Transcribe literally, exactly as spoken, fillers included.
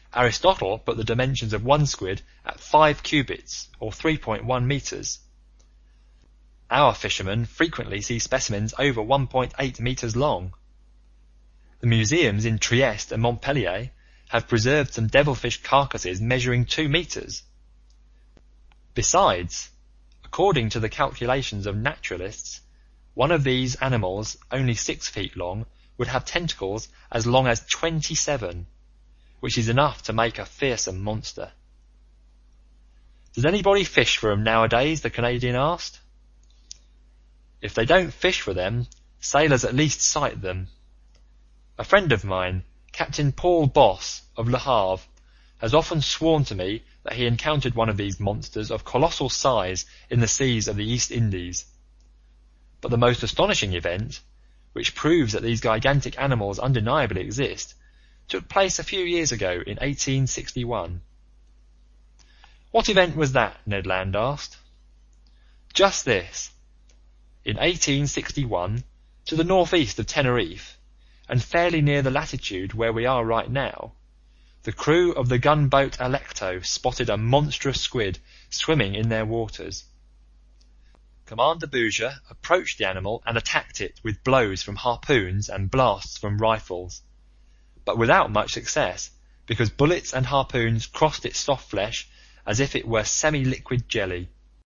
Aristotle put the dimensions of one squid at five cubits, or three point one meters. Our fishermen frequently see specimens over one point eight meters long. The museums in Trieste and Montpellier have preserved some devilfish carcasses measuring two meters. Besides, according to the calculations of naturalists, one of these animals, only six feet long, would have tentacles as long as twenty-seven, which is enough to make a fearsome monster. Does anybody fish for them nowadays? The Canadian asked. If they don't fish for them, sailors at least sight them. A friend of mine, Captain Paul Boss of Le Havre, has often sworn to me that he encountered one of these monsters of colossal size in the seas of the East Indies. But the most astonishing event, which proves that these gigantic animals undeniably exist, took place a few years ago in eighteen sixty-one. What event was that? Ned Land asked. Just this. In eighteen sixty-one, to the northeast of Tenerife, and fairly near the latitude where we are right now, the crew of the gunboat Alecto spotted a monstrous squid swimming in their waters. Commander Bouger approached the animal and attacked it with blows from harpoons and blasts from rifles, but without much success, because bullets and harpoons crossed its soft flesh as if it were semi-liquid jelly.